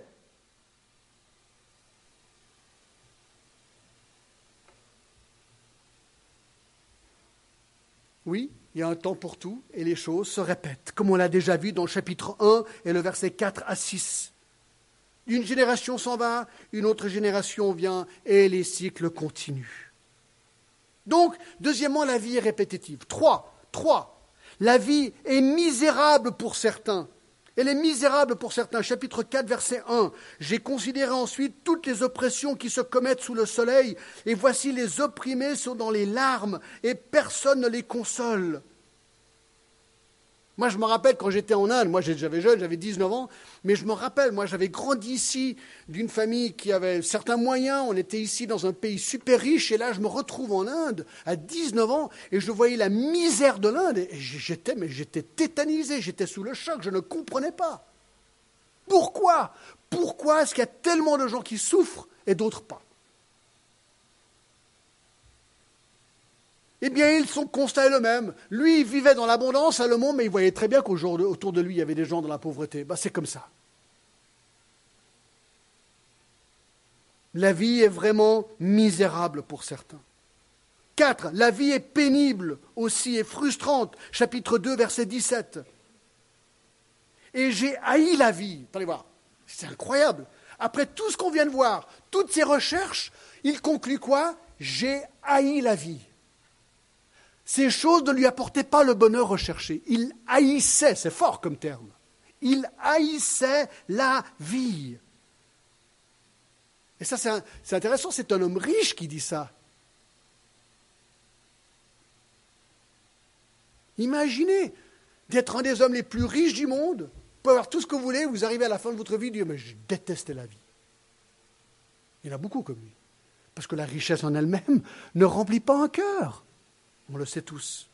Oui, il y a un temps pour tout et les choses se répètent, comme on l'a déjà vu dans le chapitre 1 et le verset 4 à 6. Une génération s'en va, une autre génération vient et les cycles continuent. Donc, deuxièmement, la vie est répétitive. 3. La vie est misérable pour certains. Elle est misérable pour certains. Chapitre 4, verset 1. J'ai considéré ensuite toutes les oppressions qui se commettent sous le soleil, et voici les opprimés sont dans les larmes, et personne ne les console. Moi, je me rappelle quand j'étais en Inde, moi j'avais jeune, j'avais 19 ans, mais je me rappelle, moi j'avais grandi ici d'une famille qui avait certains moyens, on était ici dans un pays super riche, et là je me retrouve en Inde à 19 ans, et je voyais la misère de l'Inde, et j'étais tétanisé, j'étais sous le choc, je ne comprenais pas. Pourquoi est-ce qu'il y a tellement de gens qui souffrent et d'autres pas? Eh bien, son constat est le même. Lui, il vivait dans l'abondance, Salomon, mais il voyait très bien qu'autour de lui, il y avait des gens dans la pauvreté. C'est comme ça. La vie est vraiment misérable pour certains. 4. La vie est pénible aussi et frustrante. Chapitre 2, verset 17. Et j'ai haï la vie. Attendez voir, c'est incroyable. Après tout ce qu'on vient de voir, toutes ces recherches, il conclut quoi? J'ai haï la vie. Ces choses ne lui apportaient pas le bonheur recherché. Il haïssait, c'est fort comme terme, il haïssait la vie. Et ça, c'est intéressant, c'est un homme riche qui dit ça. Imaginez d'être un des hommes les plus riches du monde, vous pouvez avoir tout ce que vous voulez, vous arrivez à la fin de votre vie et dire « mais je détestais la vie ». Il y en a beaucoup comme lui. Parce que la richesse en elle-même ne remplit pas un cœur. On le sait tous.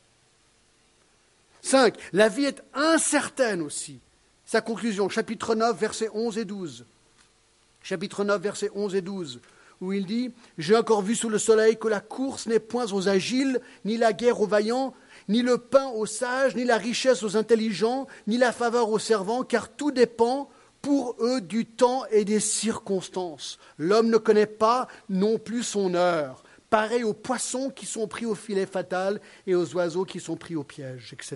5. La vie est incertaine aussi. Sa conclusion, chapitre 9, versets 11 et 12. Chapitre 9, versets 11 et 12, où il dit « J'ai encore vu sous le soleil que la course n'est point aux agiles, ni la guerre aux vaillants, ni le pain aux sages, ni la richesse aux intelligents, ni la faveur aux servants, car tout dépend pour eux du temps et des circonstances. L'homme ne connaît pas non plus son heure, pareil aux poissons qui sont pris au filet fatal et aux oiseaux qui sont pris au piège, etc. »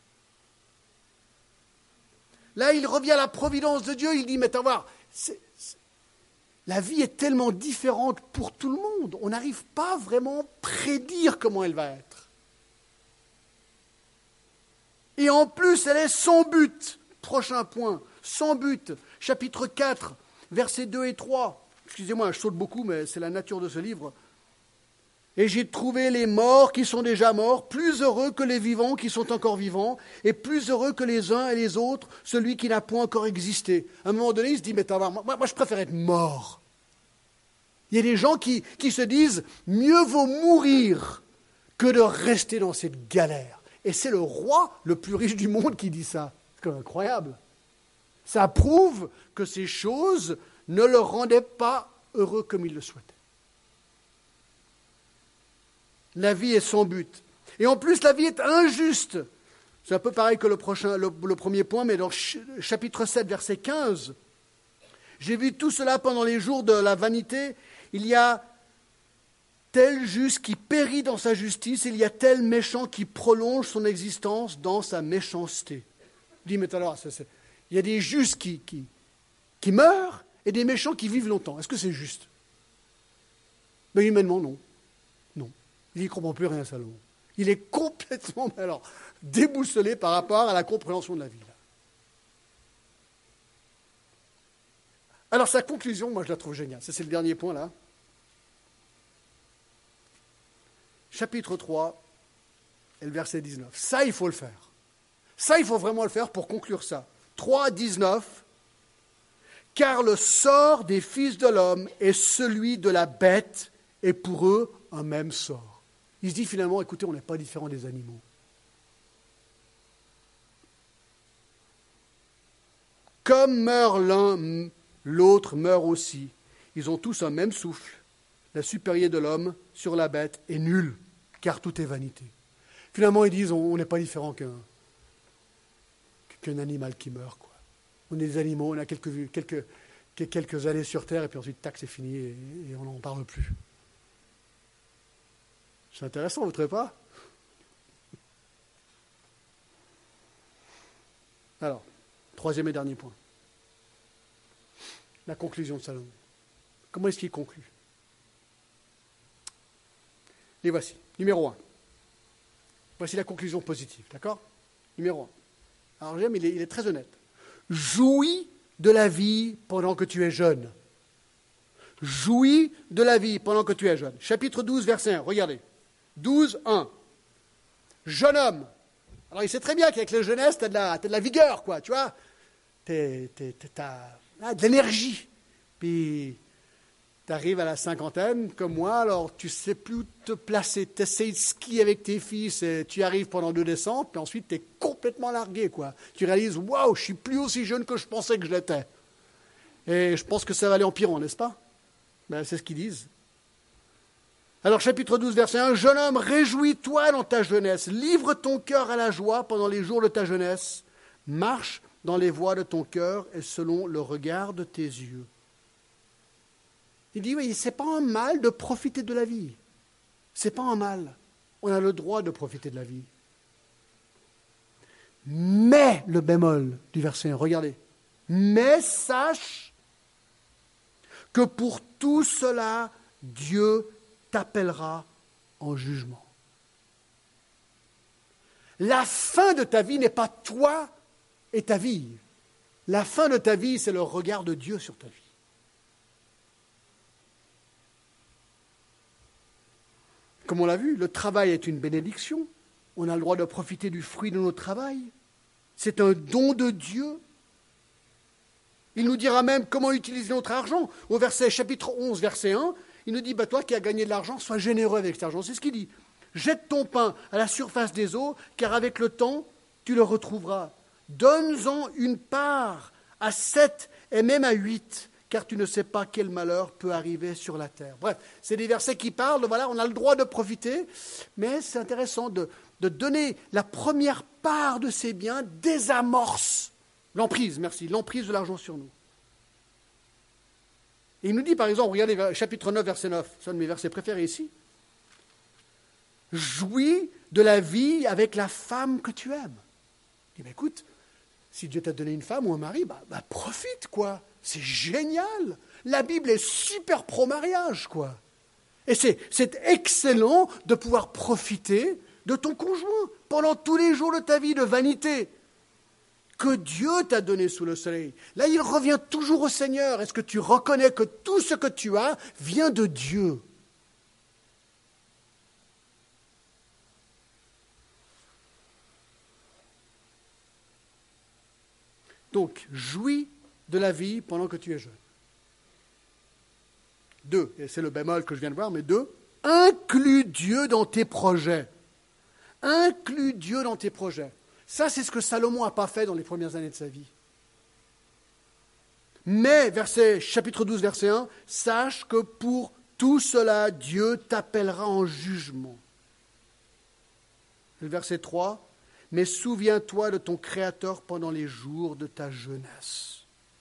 Là, il revient à la providence de Dieu, il dit « Mais t'as voir, la vie est tellement différente pour tout le monde, on n'arrive pas vraiment à prédire comment elle va être. Et en plus, elle est sans but. » Prochain point, sans but. Chapitre 4, versets 2 et 3. Excusez-moi, je saute beaucoup, mais c'est la nature de ce livre. « Et j'ai trouvé les morts qui sont déjà morts, plus heureux que les vivants qui sont encore vivants, et plus heureux que les uns et les autres, celui qui n'a point encore existé. » À un moment donné, il se dit, mais moi je préfère être mort. Il y a des gens qui se disent, mieux vaut mourir que de rester dans cette galère. Et c'est le roi le plus riche du monde qui dit ça. C'est quand même incroyable. Ça prouve que ces choses ne le rendaient pas heureux comme il le souhaitait. La vie est sans but. Et en plus, la vie est injuste. C'est un peu pareil que le premier point, mais dans chapitre 7, verset 15. J'ai vu tout cela pendant les jours de la vanité. Il y a tel juste qui périt dans sa justice, il y a tel méchant qui prolonge son existence dans sa méchanceté. Il dit, mais alors, il y a des justes qui meurent et des méchants qui vivent longtemps. Est-ce que c'est juste? Mais humainement, non. Non. Il n'y comprend plus rien, Salomon. Il est complètement déboussolé par rapport à la compréhension de la vie. Alors sa conclusion, moi je la trouve géniale. Ça, c'est le dernier point là. Chapitre 3, et le verset 19. Ça, il faut le faire. Ça, il faut vraiment le faire pour conclure ça. 3, 19. Car le sort des fils de l'homme est celui de la bête, et pour eux, un même sort. Il se dit finalement, écoutez, on n'est pas différent des animaux. Comme meurt l'un, l'autre meurt aussi. Ils ont tous un même souffle. La supérieure de l'homme sur la bête est nulle, car tout est vanité. Finalement, ils disent, on n'est pas différent qu'un animal qui meurt, quoi. On est des animaux, on a quelques années sur Terre, et puis ensuite, tac, c'est fini, et on n'en parle plus. C'est intéressant, vous ne trouvez pas? Alors, troisième et dernier point. La conclusion de Salomon. Comment est-ce qu'il conclut? Les voici. Numéro 1. Voici la conclusion positive, d'accord? Numéro 1. Alors j'aime, il est très honnête. Jouis de la vie pendant que tu es jeune. Jouis de la vie pendant que tu es jeune. Chapitre 12, verset 1, regardez. 12, 1. Jeune homme. Alors il sait très bien qu'avec la jeunesse, tu as de la vigueur, quoi, tu vois. T'as de l'énergie. Puis tu arrives à la cinquantaine, comme moi, alors tu ne sais plus où te placer. Tu essayes de skier avec tes fils, et tu arrives pendant 2 descentes, puis ensuite tu es complètement largué, quoi. Tu réalises, waouh, je ne suis plus aussi jeune que je pensais que je l'étais. Et je pense que ça va aller empirant, n'est-ce pas? Ben, c'est ce qu'ils disent. Alors, chapitre 12, verset 1, « Jeune homme, réjouis-toi dans ta jeunesse, livre ton cœur à la joie pendant les jours de ta jeunesse, marche dans les voies de ton cœur et selon le regard de tes yeux. » Il dit, oui, ce n'est pas un mal de profiter de la vie. Ce n'est pas un mal. On a le droit de profiter de la vie. Mais, le bémol du verset 1, regardez. « Mais sache que pour tout cela, Dieu t'appellera en jugement. » La fin de ta vie n'est pas toi et ta vie. La fin de ta vie, c'est le regard de Dieu sur ta vie. Comme on l'a vu, le travail est une bénédiction. On a le droit de profiter du fruit de notre travail. C'est un don de Dieu. Il nous dira même comment utiliser notre argent. Au chapitre 11, verset 1, il nous dit, toi qui as gagné de l'argent, sois généreux avec cet argent. C'est ce qu'il dit. Jette ton pain à la surface des eaux, car avec le temps, tu le retrouveras. Donne-en une part à 7 et même à 8, car tu ne sais pas quel malheur peut arriver sur la terre. Bref, c'est des versets qui parlent, voilà, on a le droit de profiter, mais c'est intéressant de donner la première part de ses biens, désamorce l'emprise de l'argent sur nous. Et il nous dit par exemple, regardez chapitre 9, verset 9, c'est un de mes versets préférés ici. Jouis de la vie avec la femme que tu aimes. Il dit, écoute, si Dieu t'a donné une femme ou un mari, profite, quoi. C'est génial. La Bible est super pro-mariage, quoi. Et c'est excellent de pouvoir profiter de ton conjoint pendant tous les jours de ta vie de vanité que Dieu t'a donné sous le soleil. Là, il revient toujours au Seigneur. Est-ce que tu reconnais que tout ce que tu as vient de Dieu ? Donc, jouis de la vie pendant que tu es jeune. 2, et c'est le bémol que je viens de voir, mais 2, inclus Dieu dans tes projets. Inclus Dieu dans tes projets. Ça, c'est ce que Salomon n'a pas fait dans les premières années de sa vie. Mais, chapitre 12, verset 1, sache que pour tout cela, Dieu t'appellera en jugement. Le verset 3, mais souviens-toi de ton Créateur pendant les jours de ta jeunesse.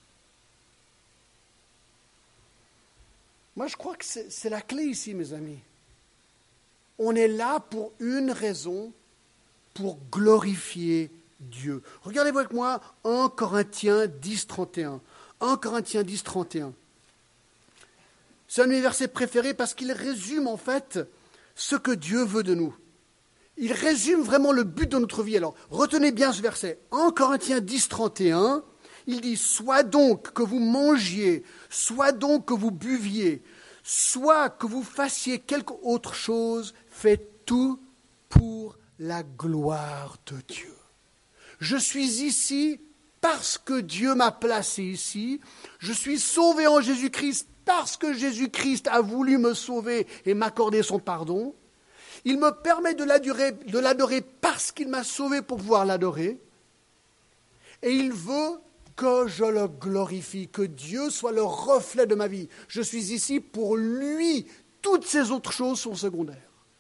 Moi, je crois que c'est la clé ici, mes amis. On est là pour une raison, pour glorifier Dieu. Regardez-vous avec moi 1 Corinthiens 10, 31. 1 Corinthiens 10, 31. C'est un de mes versets préférés parce qu'il résume en fait ce que Dieu veut de nous. Il résume vraiment le but de notre vie. Alors, retenez bien ce verset. 1 Corinthiens 10, 31, il dit « Soit donc que vous mangiez, soit donc que vous buviez, soit que vous fassiez quelque autre chose, faites tout pour la gloire de Dieu. Je suis ici parce que Dieu m'a placé ici. Je suis sauvé en Jésus-Christ parce que Jésus-Christ a voulu me sauver et m'accorder son pardon. Il me permet de l'adorer parce qu'il m'a sauvé pour pouvoir l'adorer. Et il veut que je le glorifie, que Dieu soit le reflet de ma vie. Je suis ici pour lui. Toutes ces autres choses sont secondaires.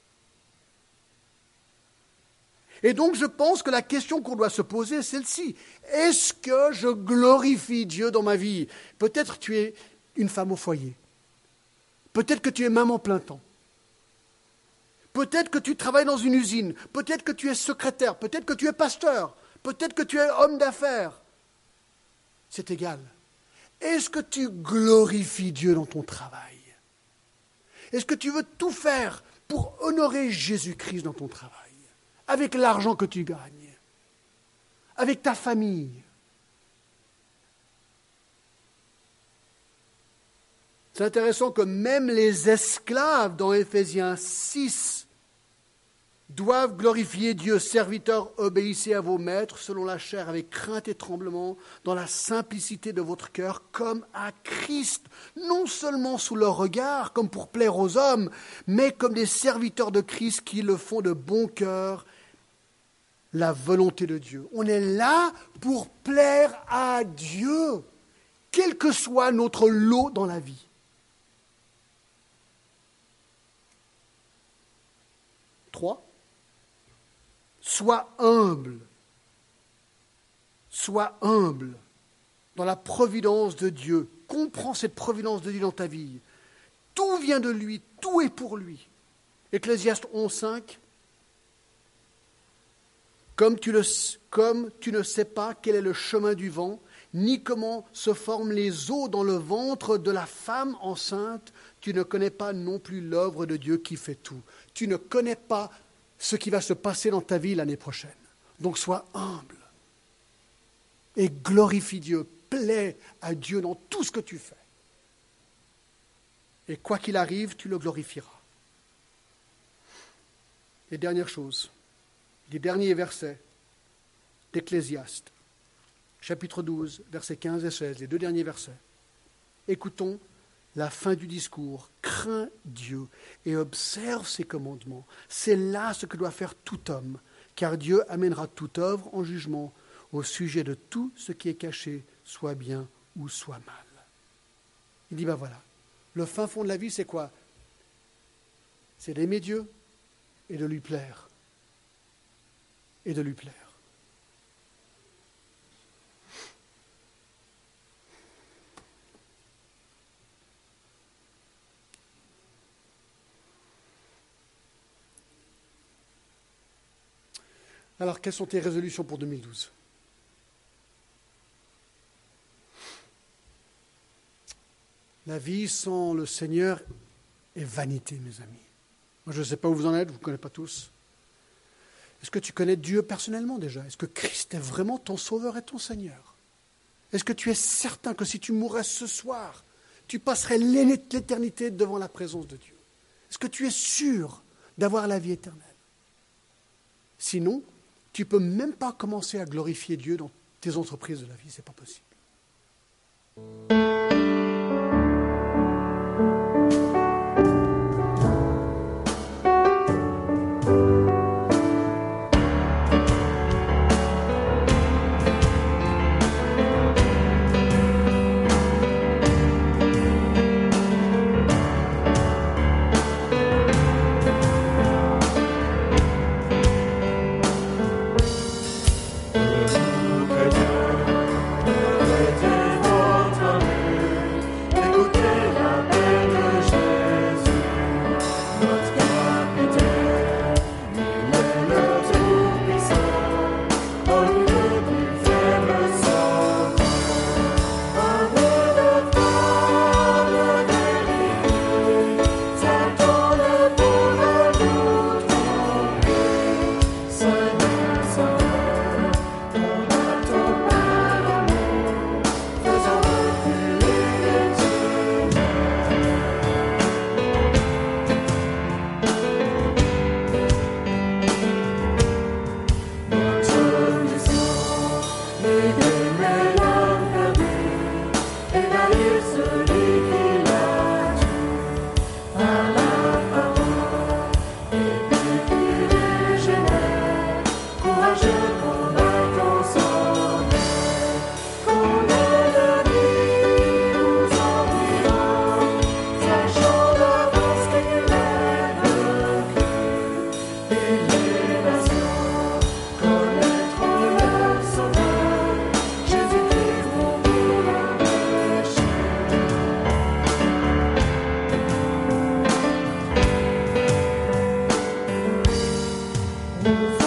Et donc je pense que la question qu'on doit se poser est celle-ci. Est-ce que je glorifie Dieu dans ma vie ? Peut-être tu es une femme au foyer. Peut-être que tu es maman plein temps. Peut-être que tu travailles dans une usine. Peut-être que tu es secrétaire. Peut-être que tu es pasteur. Peut-être que tu es homme d'affaires. C'est égal. Est-ce que tu glorifies Dieu dans ton travail ? Est-ce que tu veux tout faire pour honorer Jésus-Christ dans ton travail ? Avec l'argent que tu gagnes ? Avec ta famille ? C'est intéressant que même les esclaves dans Éphésiens 6 doivent glorifier Dieu. Serviteurs, obéissez à vos maîtres selon la chair, avec crainte et tremblement, dans la simplicité de votre cœur, comme à Christ, non seulement sous leur regard, comme pour plaire aux hommes, mais comme des serviteurs de Christ qui le font de bon cœur, la volonté de Dieu. On est là pour plaire à Dieu, quel que soit notre lot dans la vie. 3. Sois humble. Sois humble dans la providence de Dieu. Comprends cette providence de Dieu dans ta vie. Tout vient de lui, tout est pour lui. Ecclésiaste 11.5. Comme tu ne sais pas quel est le chemin du vent, ni comment se forment les eaux dans le ventre de la femme enceinte, tu ne connais pas non plus l'œuvre de Dieu qui fait tout. Tu ne connais pas ce qui va se passer dans ta vie l'année prochaine. Donc sois humble et glorifie Dieu, plaie à Dieu dans tout ce que tu fais. Et quoi qu'il arrive, tu le glorifieras. les dernières choses, les derniers versets d'Ecclésiaste, chapitre 12, versets 15 et 16, les deux derniers versets. Écoutons la fin du discours. Crains Dieu et observe ses commandements. C'est là ce que doit faire tout homme, car Dieu amènera toute œuvre en jugement au sujet de tout ce qui est caché, soit bien ou soit mal. Il dit, voilà, le fin fond de la vie, c'est quoi? C'est d'aimer Dieu et de lui plaire. Et de lui plaire. Alors, quelles sont tes résolutions pour 2012? La vie sans le Seigneur est vanité, mes amis. Moi, je ne sais pas où vous en êtes, vous ne connaissez pas tous. Est-ce que tu connais Dieu personnellement déjà? Est-ce que Christ est vraiment ton Sauveur et ton Seigneur? Est-ce que tu es certain que si tu mourrais ce soir, tu passerais l'éternité devant la présence de Dieu? Est-ce que tu es sûr d'avoir la vie éternelle? Sinon, tu ne peux même pas commencer à glorifier Dieu dans tes entreprises de la vie, ce n'est pas possible. Nous